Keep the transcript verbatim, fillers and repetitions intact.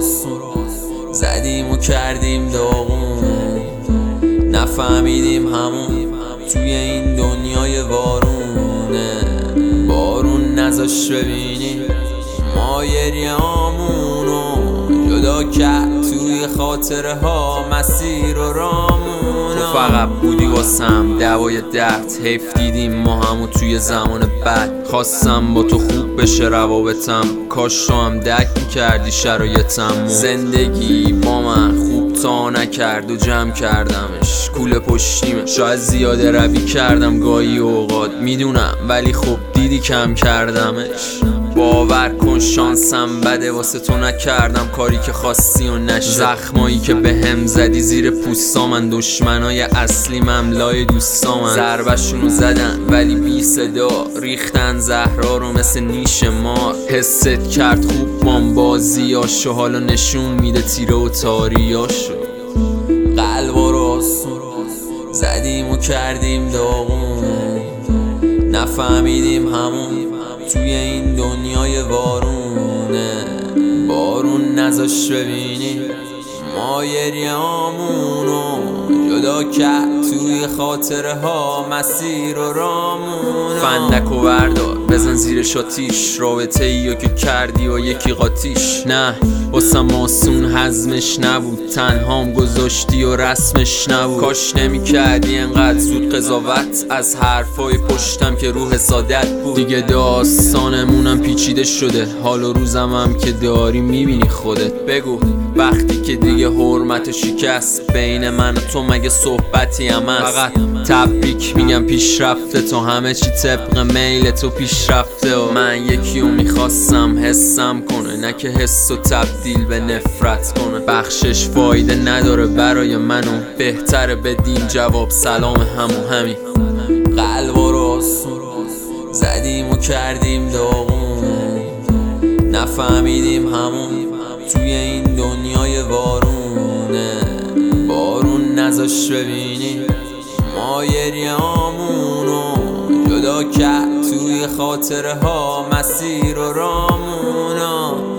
آسون زدیم و کردیم داغون، نفهمیدیم همون توی این دنیای بارونه. بارون نذاش ببینی ما گریه‌هامونو، جدا کرد توی خاطره ها مسیر و رامونو. تو فقط بودی واسم دوای درد، حیف دیدیم ما همو توی زمان بد. خواستم با تو خوب بشه روابطم، کاش تو هم درک میکردی شرایطم. زندگی با من خوب تا نکرد و جمع کردمش کوله پشتیمه. شاید زیاده روی کردم گاهی اوقات میدونم، ولی خب دیدی کم کردمش. باور کن شانسم بده، واسه تو نکردم کاری که خواستی و نشد. زخمایی که به هم زدی زیر پوستامن، دشمنای اصلی مملای دوستامن. ضربشونو زدن ولی بی صدا، ریختن زهرا رو مثل نیش مار. حست کرد خوب بام بازیاشو، حالا نشون میده تیره و تاریاشو. قلبا رو آسون زدیم و کردیم داغون، نفهمیدیم همون توی این دنیای بارونه. بارون نذاش ببینی ما گریه‌هامونو، جدا کرد توی خاطره ها مسیر و رامونو. فندک و بردار بزن زیرش آتیش، رابطه ایو که کردی و یکی قاطیش. نه واسم آسون هضمش نبود، تنهام گذاشتی و رسمش نبود. کاش نمی کردی انقدر زود قضاوت از حرفای پشتم که روح سادت بود. دیگه داستانمونم پیچیده شده، حال و روزم هم که داری میبینی خودت. بگو وقتی که دیگه حرمت شکست بین من و تو مگه صحبتی هم هست؟ فقط تبریک میگم پیشرفته تو، همه چی طبق میل تو پیشرفته. و من یکی رو میخواستم حسم کنه، نه که حس و تبدیل به نفرت کنه. بخشش فایده نداره برای منو، بهتره بدیم جواب سلام همو همین. قلبا رو آسون زدیم و کردیم داغون، نفهمیدیم همون توی این دنیای بارونه. بارون نذاش ببینی ما گریه‌هامونو، جدا کرد توی خاطره ها مسیر و رامونو.